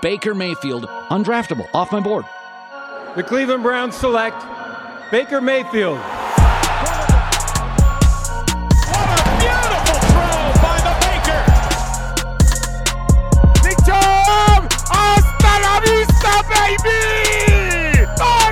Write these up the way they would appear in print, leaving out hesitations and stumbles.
Baker Mayfield, undraftable, off my board. The Cleveland Browns select Baker Mayfield. What a beautiful throw by the Baker! Nick Chubb! Hasta la vista, baby!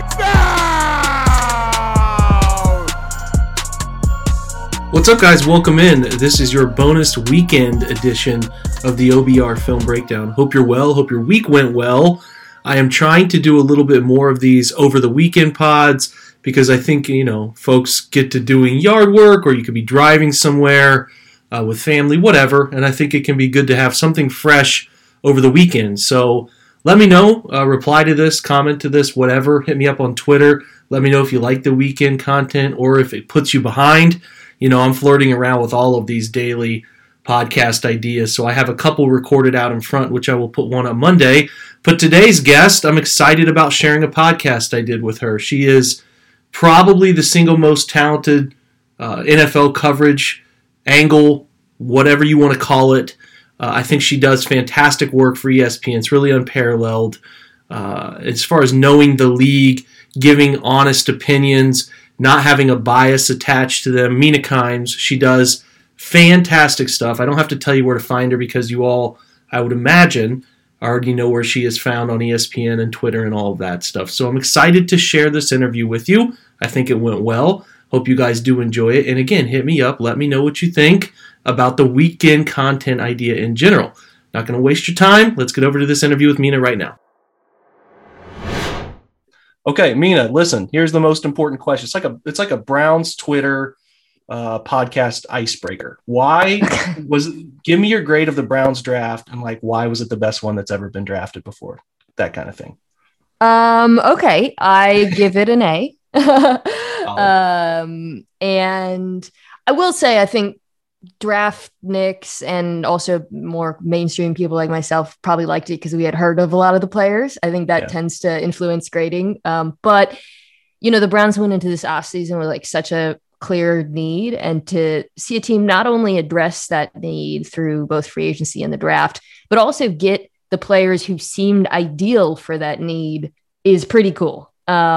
Touchdown! What's up, guys? Welcome in. This is your bonus weekend edition of the OBR Film Breakdown. Hope you're well. Hope your week went well. I am trying to do a little bit more of these over the weekend pods because I think, folks get to doing yard work or you could be driving somewhere with family, whatever, and I think it can be good to have something fresh over the weekend. So let me know, reply to this, comment to this, whatever. Hit me up on Twitter. Let me know if you like the weekend content or if it puts you behind. I'm flirting around with all of these daily podcast ideas, so I have a couple recorded out in front, which I will put one on Monday. But today's guest, I'm excited about sharing a podcast I did with her. She is probably the single most talented NFL coverage angle, whatever you want to call it. I think she does fantastic work for ESPN. It's really unparalleled as far as knowing the league, giving honest opinions, not having a bias attached to them. Mina Kimes, she does fantastic stuff. I don't have to tell you where to find her because you all, I would imagine, already know where she is found on ESPN and Twitter and all of that stuff. So I'm excited to share this interview with you. I think it went well. Hope you guys do enjoy it. And again, hit me up. Let me know what you think about the weekend content idea in general. Not going to waste your time. Let's get over to this interview with Mina right now. Okay, Mina, listen, here's the most important question. It's like a Browns Twitter podcast icebreaker. Give me your grade of the Browns draft and why was it the best one that's ever been drafted before? That kind of thing. Okay. I give it an A. And I will say, I think draft nicks and also more mainstream people like myself probably liked it because we had heard of a lot of the players. I think that tends to influence grading. But the Browns went into this offseason with such a clear need, and to see a team not only address that need through both free agency and the draft, but also get the players who seemed ideal for that need is pretty cool.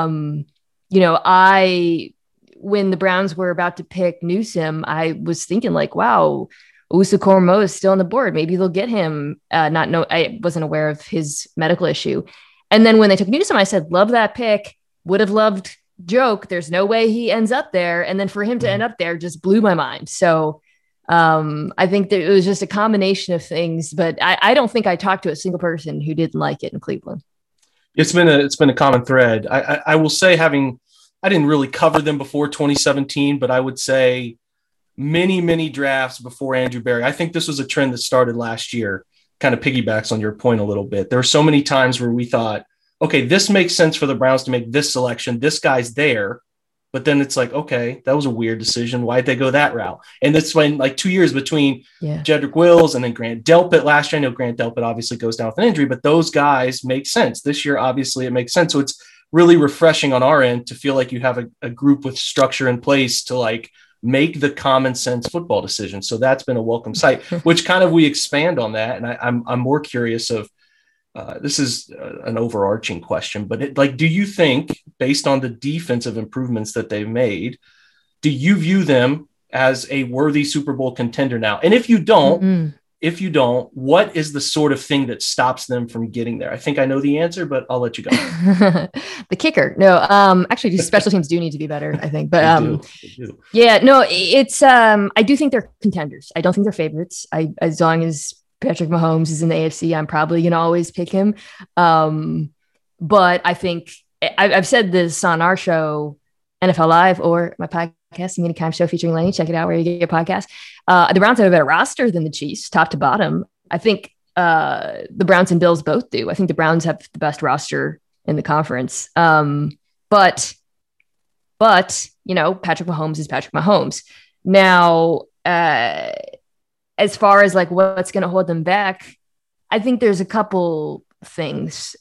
When the Browns were about to pick Newsome, I was thinking wow, Usukormo is still on the board. Maybe they'll get him. I wasn't aware of his medical issue. And then when they took Newsome, I said, love that pick. Would have loved Joke. There's no way he ends up there. And then for him to end up there just blew my mind. So I think that it was just a combination of things, but I don't think I talked to a single person who didn't like it in Cleveland. It's been a common thread. I will say, I didn't really cover them before 2017, but I would say many drafts before Andrew Berry. I think this was a trend that started last year, kind of piggybacks on your point a little bit. There were so many times where we thought, okay, this makes sense for the Browns to make this selection. This guy's there. But then it's okay, that was a weird decision. Why'd they go that route? And that's when 2 years between Jedrick Wills and then Grant Delpit last year. I know Grant Delpit obviously goes down with an injury, but those guys make sense. This year, obviously, it makes sense. So it's really refreshing on our end to feel like you have a group with structure in place to make the common sense football decision. So that's been a welcome sight, which kind of we expand on that. And I'm more curious of, this is an overarching question, but do you think, based on the defensive improvements that they've made, do you view them as a worthy Super Bowl contender now? And if you don't, what is the sort of thing that stops them from getting there? I think I know the answer, but I'll let you go. The kicker. No, actually special teams do need to be better, I think, but They do. Yeah, no, it's, I do think they're contenders. I don't think they're favorites. As long as Patrick Mahomes is in the AFC, I'm probably going to always pick him. But I think I've said this on our show, NFL Live, or my podcast, the Mina Kimes Show featuring Lenny. Check it out where you get your podcast. The Browns have a better roster than the Chiefs, top to bottom. I think the Browns and Bills both do. I think the Browns have the best roster in the conference. But Patrick Mahomes is Patrick Mahomes. Now, as far as what's going to hold them back, I think there's a couple things.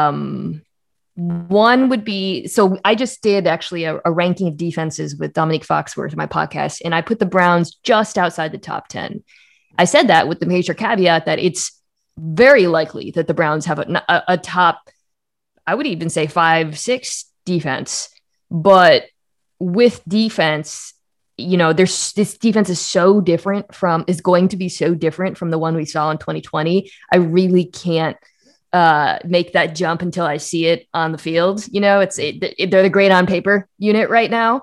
One would be, so I just did actually a ranking of defenses with Dominique Foxworth in my podcast, and I put the Browns just outside the top 10. I said that with the major caveat that it's very likely that the Browns have a top, I would even say 5-6 defense. But with defense, this defense is going to be so different from the one we saw in 2020. I really can't make that jump until I see it on the field. They're the great on paper unit right now.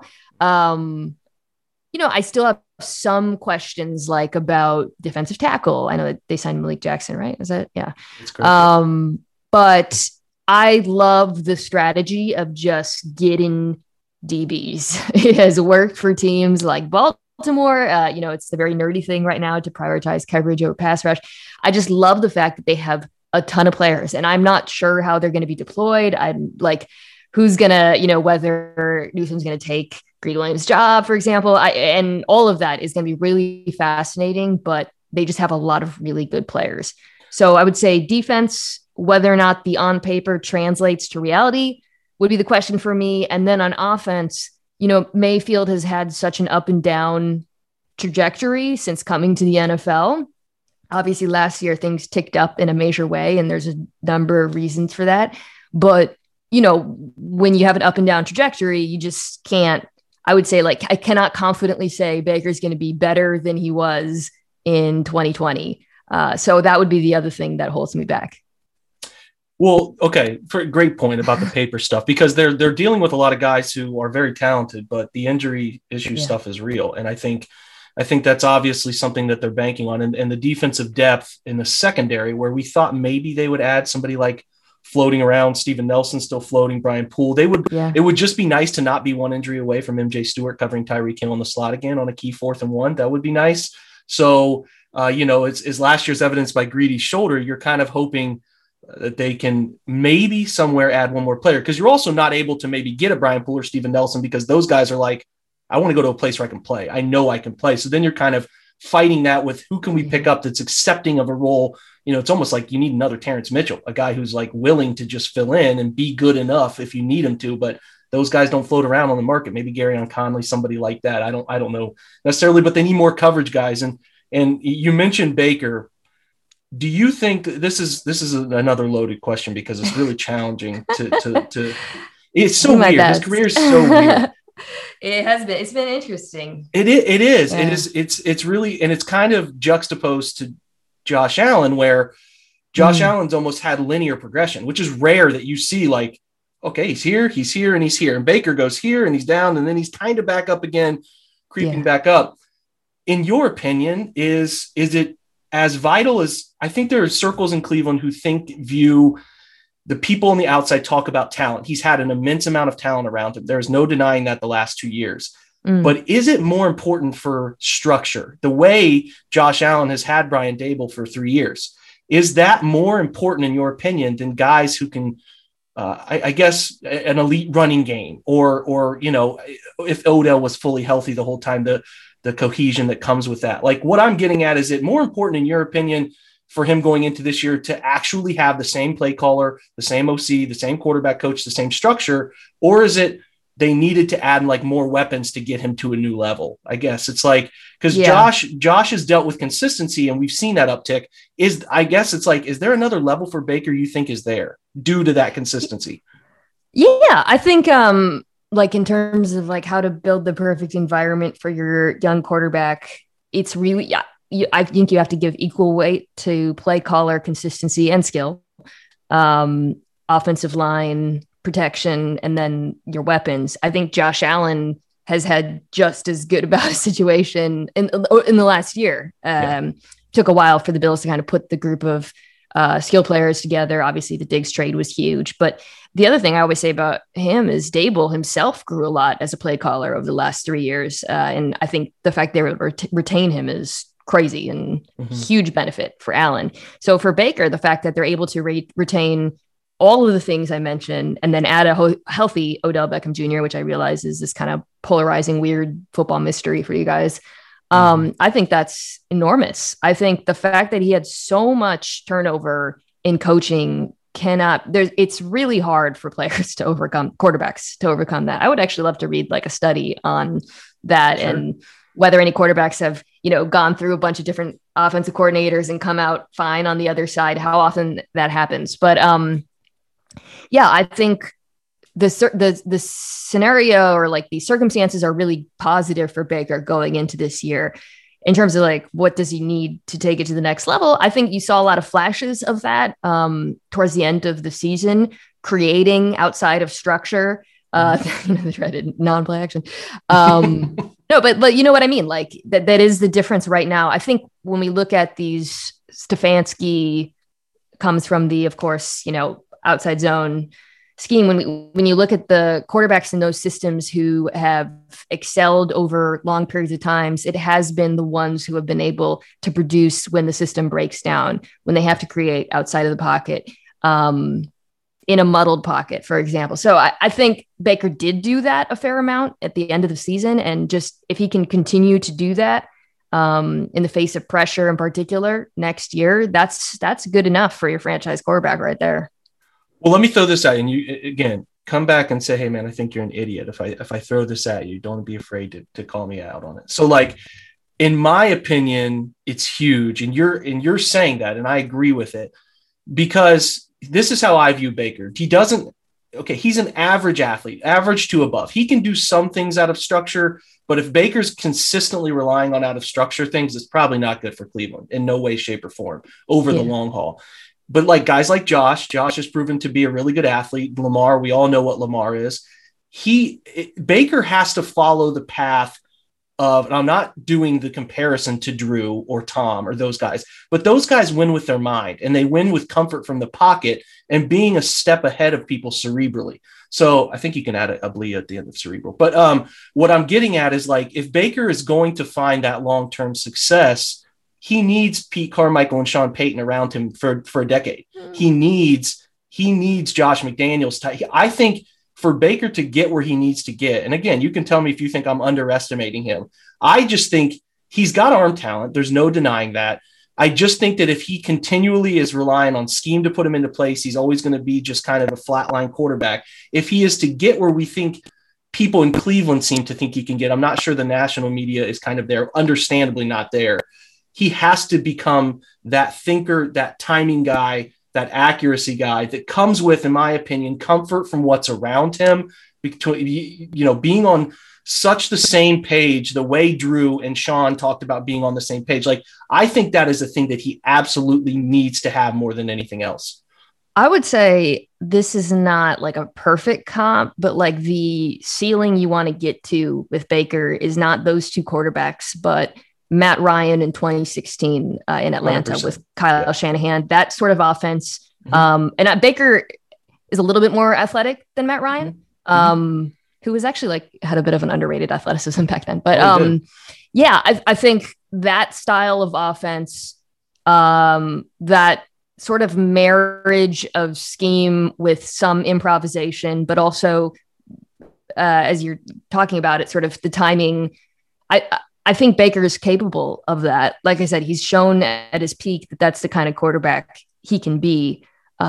I still have some questions like about defensive tackle. I know that they signed Malik Jackson, right? Is that, yeah. That's correct. But I love the strategy of just getting DBs. It has worked for teams like Baltimore. It's the very nerdy thing right now to prioritize coverage over pass rush. I just love the fact that they have a ton of players, and I'm not sure how they're going to be deployed. I'm like, who's going to, whether Newsom's going to take Greedy Williams' job, for example, and all of that is going to be really fascinating, but they just have a lot of really good players. So I would say defense, whether or not the on paper translates to reality would be the question for me. And then on offense, Mayfield has had such an up and down trajectory since coming to the NFL. Obviously last year things ticked up in a major way, and there's a number of reasons for that. But, when you have an up and down trajectory, you just can't, I would say, like, I cannot confidently say Baker's going to be better than he was in 2020. So that would be the other thing that holds me back. Well, okay, for a great point about the paper stuff, because they're dealing with a lot of guys who are very talented, but the injury issue stuff is real. And I think that's obviously something that they're banking on. And the defensive depth in the secondary, where we thought maybe they would add somebody like floating around, Steven Nelson still floating, Brian Poole. It would just be nice to not be one injury away from MJ Stewart covering Tyreek Hill in the slot again on a key 4th and 1. That would be nice. So, it's last year's evidence by Greedy's shoulder. You're kind of hoping that they can maybe somewhere add one more player, because you're also not able to maybe get a Brian Poole or Steven Nelson, because those guys are like, I want to go to a place where I can play. I know I can play. So then you're kind of fighting that with who can we pick up that's accepting of a role. It's almost like you need another Terrence Mitchell, a guy who's like willing to just fill in and be good enough if you need him to, but those guys don't float around on the market. Maybe Garyon Conley, somebody like that. I don't know necessarily, but they need more coverage guys. And you mentioned Baker. Do you think this is another loaded question, because it's really challenging to it's so weird. His career is so weird. It has been. It's been interesting. It is. Yeah. It is. It's really, and it's kind of juxtaposed to Josh Allen, where Josh Allen's almost had linear progression, which is rare that you see. Like, okay, he's here, and he's here, and Baker goes here, and he's down, and then he's kind of back up again, creeping back up. In your opinion, is it as vital as, I think there are circles in Cleveland who view the people on the outside talk about talent. He's had an immense amount of talent around him. There's no denying that the last 2 years. But is it more important for structure? The way Josh Allen has had Brian Daboll for 3 years, is that more important in your opinion than guys who can, I guess, an elite running game, or if Odell was fully healthy the whole time, the cohesion that comes with that? Like, what I'm getting at, is it more important in your opinion for him going into this year to actually have the same play caller, the same OC, the same quarterback coach, the same structure, or is it they needed to add like more weapons to get him to a new level? I guess it's like, because Josh has dealt with consistency and we've seen that uptick. Is there another level for Baker you think is there due to that consistency? Yeah, I think like in terms of like how to build the perfect environment for your young quarterback, it's really, I think you have to give equal weight to play caller consistency and skill, offensive line protection, and then your weapons. I think Josh Allen has had just as good about a situation in the last year. Took a while for the Bills to kind of put the group of skill players together. Obviously the Diggs trade was huge, but the other thing I always say about him is Daboll himself grew a lot as a play caller over the last 3 years. And I think the fact they retain him is crazy and huge benefit for Allen. So for Baker, the fact that they're able to retain all of the things I mentioned and then add a healthy Odell Beckham Jr., which I realize is this kind of polarizing, weird football mystery for you guys. I think that's enormous. I think the fact that he had so much turnover in coaching it's really hard for quarterbacks to overcome that. I would actually love to read like a study on that and whether any quarterbacks have, gone through a bunch of different offensive coordinators and come out fine on the other side. How often that happens. But yeah, I think the scenario or like the circumstances are really positive for Baker going into this year in terms of like, what does he need to take it to the next level? I think you saw a lot of flashes of that towards the end of the season, creating outside of structure, the dreaded non-play action. No, but you know what I mean? Like that is the difference right now. I think when we look at these, Stefanski comes from the, of course, outside zone scheme. When you look at the quarterbacks in those systems who have excelled over long periods of times, it has been the ones who have been able to produce when the system breaks down, when they have to create outside of the pocket, in a muddled pocket, for example. So I think Baker did do that a fair amount at the end of the season. And just if he can continue to do that in the face of pressure in particular next year, that's good enough for your franchise quarterback right there. Well, let me throw this at you. And you, again, come back and say, hey, man, I think you're an idiot. If I throw this at you, don't be afraid to call me out on it. So like, in my opinion, it's huge. And you're saying that, and I agree with it, because this is how I view Baker. He's an average athlete, average to above. He can do some things out of structure, but if Baker's consistently relying on out of structure things, it's probably not good for Cleveland in no way, shape, or form over the long haul. But like guys like Josh has proven to be a really good athlete. Lamar, we all know what Lamar is. Baker has to follow the path of, and I'm not doing the comparison to Drew or Tom or those guys, but those guys win with their mind, and they win with comfort from the pocket and being a step ahead of people cerebrally. So I think you can add a blee at the end of cerebral. But what I'm getting at is, like, if Baker is going to find that long-term success, he needs Pete Carmichael and Sean Payton around him for a decade. He needs Josh McDaniels. I think for Baker to get where he needs to get, and again, you can tell me if you think I'm underestimating him. I just think he's got arm talent. There's no denying that. I just think that if he continually is relying on scheme to put him into place, he's always going to be just kind of a flatline quarterback. If he is to get where we think people in Cleveland seem to think he can get, I'm not sure the national media is kind of there, understandably not there. He has to become that thinker, that timing guy, that accuracy guy that comes with, in my opinion, comfort from what's around him, being on such the same page, the way Drew and Sean talked about being on the same page. Like, I think that is a thing that he absolutely needs to have more than anything else. I would say this is not like a perfect comp, but like the ceiling you want to get to with Baker is not those two quarterbacks, but Matt Ryan in 2016 in Atlanta 100%. With Kyle Shanahan, that sort of offense. And Baker is a little bit more athletic than Matt Ryan, who was actually had a bit of an underrated athleticism back then. But I think that style of offense, that sort of marriage of scheme with some improvisation, but also as you're talking about it, sort of the timing, I think Baker is capable of that. Like I said, he's shown at his peak that that's the kind of quarterback he can be.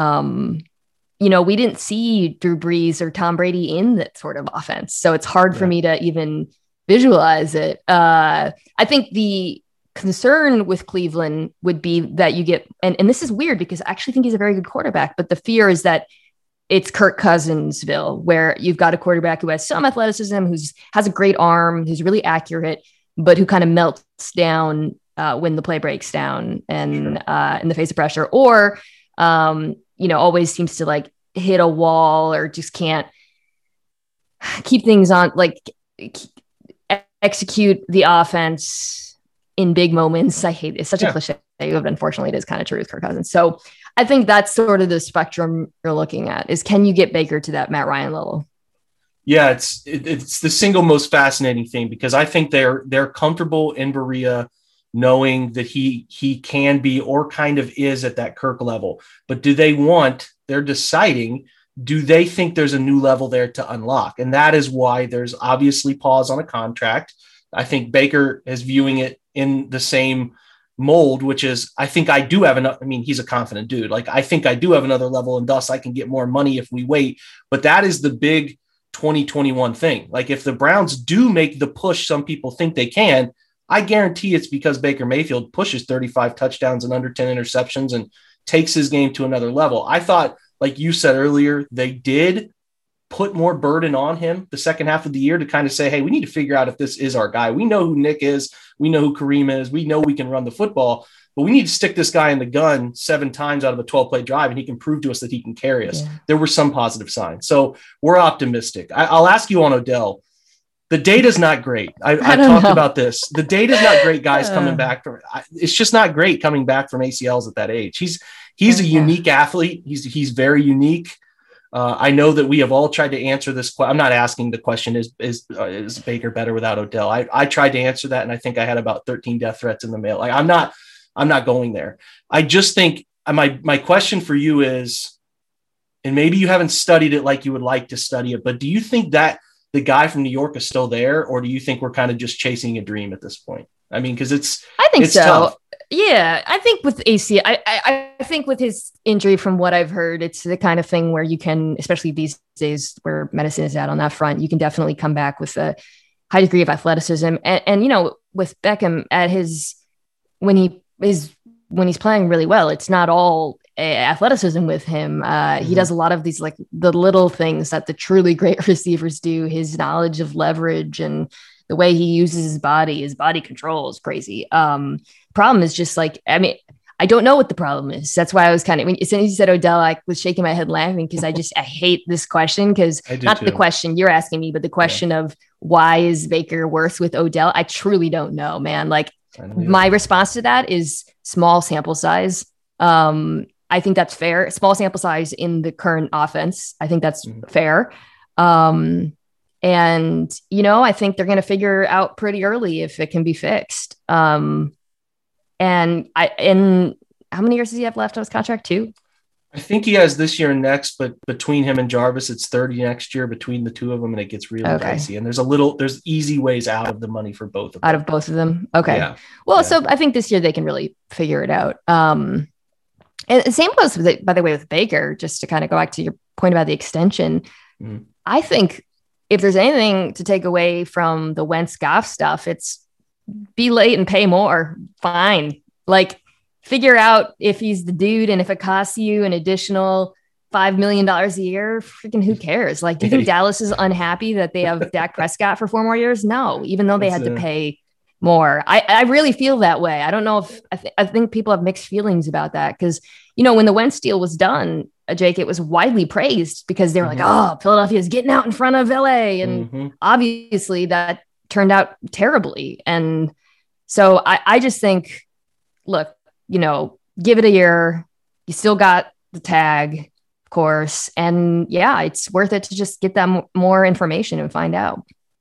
We didn't see Drew Brees or Tom Brady in that sort of offense, so it's hard for me to even visualize it. I think the concern with Cleveland would be that you get, and this is weird because I actually think he's a very good quarterback, but the fear is that it's Kirk Cousinsville, where you've got a quarterback who has some athleticism, has a great arm, who's really accurate, but who kind of melts down when the play breaks down and in the face of pressure, or always seems to hit a wall or just can't keep things on, execute the offense in big moments. I hate it. It's such a cliche, but unfortunately it is kind of true with Kirk Cousins. So I think that's sort of the spectrum you're looking at, is can you get Baker to that Matt Ryan level? Yeah, it's the single most fascinating thing, because I think they're comfortable in Berea knowing that he can be or kind of is at that Kirk level. But they're deciding, do they think there's a new level there to unlock? And that is why there's obviously pause on a contract. I think Baker is viewing it in the same mold, which is, I think I do have enough. I mean, he's a confident dude. I think I do have another level, and thus I can get more money if we wait. But that is the big 2021 thing. If the Browns do make the push some people think they can, I guarantee it's because Baker Mayfield pushes 35 touchdowns and under 10 interceptions and takes his game to another level. I thought, like you said earlier, they did put more burden on him the second half of the year to kind of say, hey, we need to figure out if this is our guy. We know who Nick is. We know who Kareem is. We know we can run the football, but we need to stick this guy in the gun 7 times out of a 12-play drive, and he can prove to us that he can carry us. Yeah. There were some positive signs. So we're optimistic. I'll ask you on Odell. The data's not great. I talked about this. The data's not great, guys, coming back from it's just not great coming back from ACLs at that age. He's a unique athlete. He's very unique. I know that we have all tried to answer this. I'm not asking the question, is Baker better without Odell? I tried to answer that, and I think I had about 13 death threats in the mail. Like, I'm not going there. I just think my question for you is, and maybe you haven't studied it like you would like to study it, but do you think that the guy from New York is still there, or do you think we're kind of just chasing a dream at this point? I mean, because I think so. Tough. Yeah, I think with AC, I think with his injury, from what I've heard, it's the kind of thing where you can, especially these days where medicine is at on that front, you can definitely come back with a high degree of athleticism. And you know, with Beckham at when he's playing really well, it's not all athleticism with him. He does a lot of these, like the little things that the truly great receivers do. His knowledge of leverage and the way he uses his body control is crazy. Problem is just like, I mean, I don't know what the problem is. That's why I was kind of, as soon as you said Odell, I was shaking my head laughing because I hate this question, because not the question you're asking me, but the question of why is Baker worse with Odell? I truly don't know, man. Like, my response to that is small sample size. I think that's fair. Small sample size in the current offense. I think that's fair. And, you know, I think they're going to figure out pretty early if it can be fixed. And how many years does he have left on his contract? 2? I think he has this year and next, but between him and Jarvis, it's 30 next year between the two of them, and it gets really dicey. And there's easy ways out of the money for both of them. Out of both of them. Okay. Yeah. Well, so I think this year they can really figure it out. And the same goes with by the way, with Baker, just to kind of go back to your point about the extension. I think if there's anything to take away from the Wentz Goff stuff, it's be late and pay more. Fine. Like, figure out if he's the dude, and if it costs you an additional $5 million a year, freaking who cares? Like, do you think Dallas is unhappy that they have Dak Prescott for 4 more years? No, even though they had to pay more. I really feel that way. I don't know if I think people have mixed feelings about that, because, you know, when the Wentz deal was done, Jake, it was widely praised because they were like, oh, Philadelphia is getting out in front of LA. And obviously that turned out terribly. And so I just think, look, you know, give it a year. You still got the tag, of course. And yeah, it's worth it to just get them more information and find out.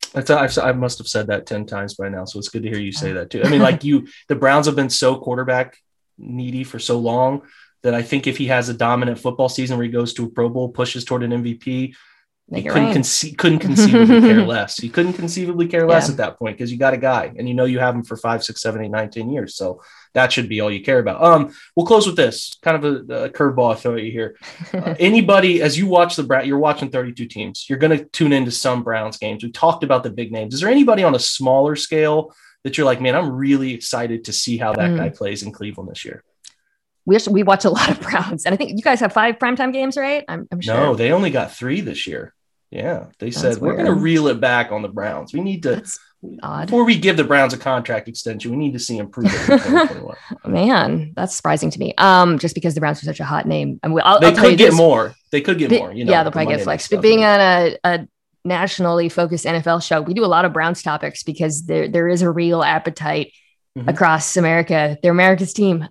I must have said that 10 times by now. So it's good to hear you say that too. I mean, like the Browns have been so quarterback needy for so long that I think if he has a dominant football season where he goes to a Pro Bowl, pushes toward an MVP, he couldn't conceivably care less. He couldn't conceivably care less at that point, because you got a guy and you know you have him for 5, 6, 7, 8, 9, 10 years. So that should be all you care about. We'll close with this kind of a curveball I throw at you here. Anybody, as you watch you're watching 32 teams, you're going to tune into some Browns games. We talked about the big names. Is there anybody on a smaller scale that you're like, man, I'm really excited to see how that guy plays in Cleveland this year? We watch a lot of Browns, and I think you guys have 5 primetime games, right? I'm sure. No, they only got 3 this year. Yeah, they said we're going to reel it back on the Browns. We need to, before we give the Browns a contract extension, we need to see improvement in 2021. Man, that's surprising to me. Just because the Browns are such a hot name, and they could get more. They could get more. You know, yeah, they'll probably get flexed. But being on a nationally focused NFL show, we do a lot of Browns topics because there is a real appetite across America. They're America's team.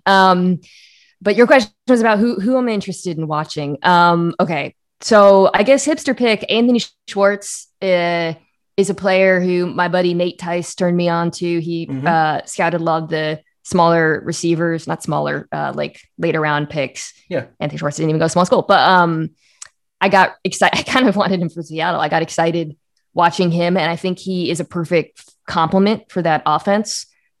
But your question was about who I'm interested in watching. Okay. So I guess hipster pick, Anthony Schwartz is a player who my buddy Nate Tice turned me on to. He scouted a lot of the smaller receivers, not smaller, like later round picks. Yeah. Anthony Schwartz didn't even go to small school, but I got excited. I kind of wanted him for Seattle. I got excited watching him, and I think he is a perfect complement for that offense.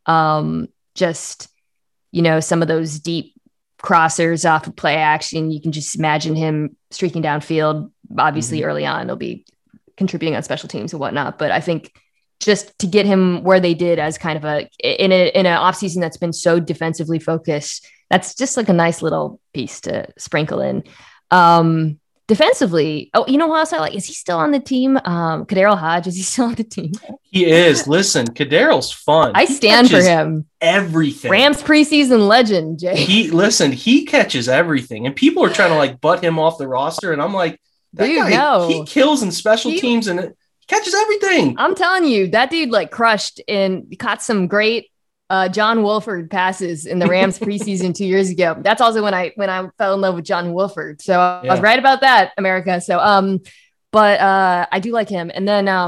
Just, you know, some of those deep crossers off of play action, you can just imagine him streaking downfield. Obviously early on he'll be contributing on special teams and whatnot, but I think just to get him where they did as kind of in an offseason that's been so defensively focused. That's just like a nice little piece to sprinkle in. Defensively, you know who else I like? Is he still on the team? KhaDarel Hodge, is he still on the team? He is. Listen, KhaDarel's fun. I stand for him. Everything. Rams preseason legend, Jay. He catches everything. And people are trying to like butt him off the roster. And I'm like, that dude, guy, no. He kills in special teams and he catches everything. I'm telling you, that dude like crushed and caught some great John Wolford passes in the Rams preseason 2 years ago. That's also when I fell in love with John Wolford. So I was right about that, America. So, but I do like him. And then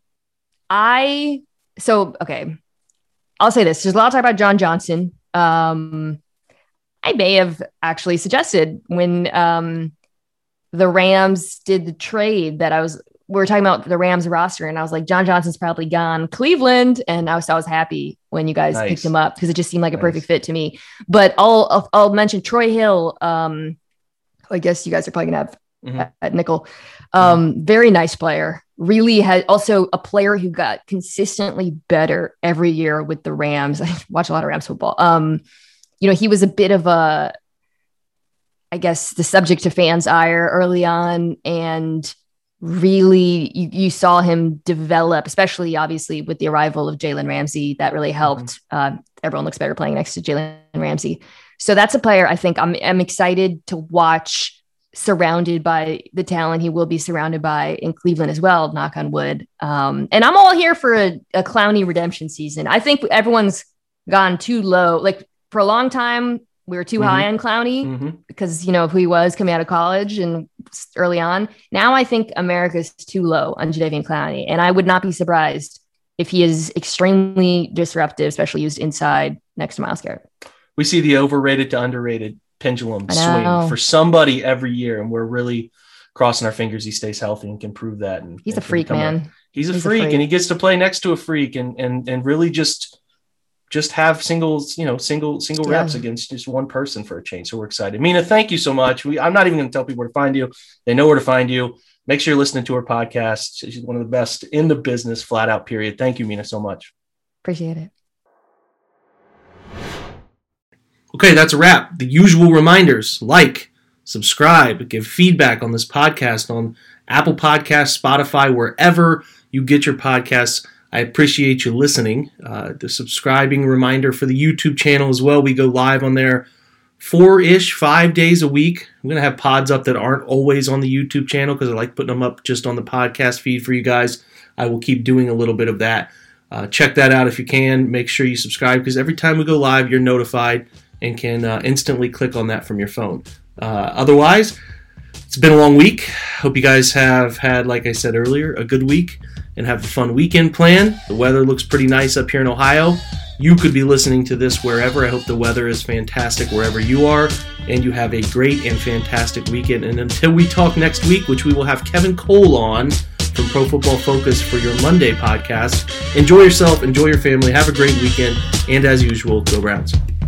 okay, I'll say this. There's a lot of talk about John Johnson. I may have actually suggested when the Rams did the trade that we were talking about the Rams roster, and I was like, John Johnson's probably gone Cleveland, and I was happy when you guys picked him up because it just seemed like a perfect fit to me. But I'll mention Troy Hill. I guess you guys are probably gonna have at nickel. Very nice player. Really had also a player who got consistently better every year with the Rams. I watch a lot of Rams football. He was a bit of I guess the subject to fans' ire early on, and really you saw him develop, especially obviously with the arrival of Jalen Ramsey. That really helped. Everyone looks better playing next to Jalen Ramsey. So that's a player I think I'm excited to watch, surrounded by the talent he will be surrounded by in Cleveland as well, knock on wood. And I'm all here for a Clowney redemption season. I think everyone's gone too low. Like for a long time, we were too high on Clowney because, of who he was coming out of college and early on. Now I think America's too low on Jadeveon Clowney. And I would not be surprised if he is extremely disruptive, especially used inside next to Myles Garrett. We see the overrated to underrated pendulum swing for somebody every year. And we're really crossing our fingers he stays healthy and can prove that. And he's a freak, man. He's a freak, and he gets to play next to a freak and really just have single reps against just one person for a change. So we're excited. Mina, thank you so much. I'm not even going to tell people where to find you. They know where to find you. Make sure you're listening to her podcast. She's one of the best in the business, flat out, period. Thank you, Mina, so much. Appreciate it. Okay, that's a wrap. The usual reminders: like, subscribe, give feedback on this podcast on Apple Podcasts, Spotify, wherever you get your podcasts. I appreciate you listening. The subscribing reminder for the YouTube channel as well. We go live on there 5 days a week. I'm going to have pods up that aren't always on the YouTube channel because I like putting them up just on the podcast feed for you guys. I will keep doing a little bit of that. Check that out if you can. Make sure you subscribe because every time we go live, you're notified and can instantly click on that from your phone. Otherwise, it's been a long week. Hope you guys have had, like I said earlier, a good week and have a fun weekend planned. The weather looks pretty nice up here in Ohio. You could be listening to this wherever. I hope the weather is fantastic wherever you are, and you have a great and fantastic weekend. And until we talk next week, which we will have Kevin Cole on from Pro Football Focus for your Monday podcast, enjoy yourself, enjoy your family, have a great weekend, and as usual, go Browns.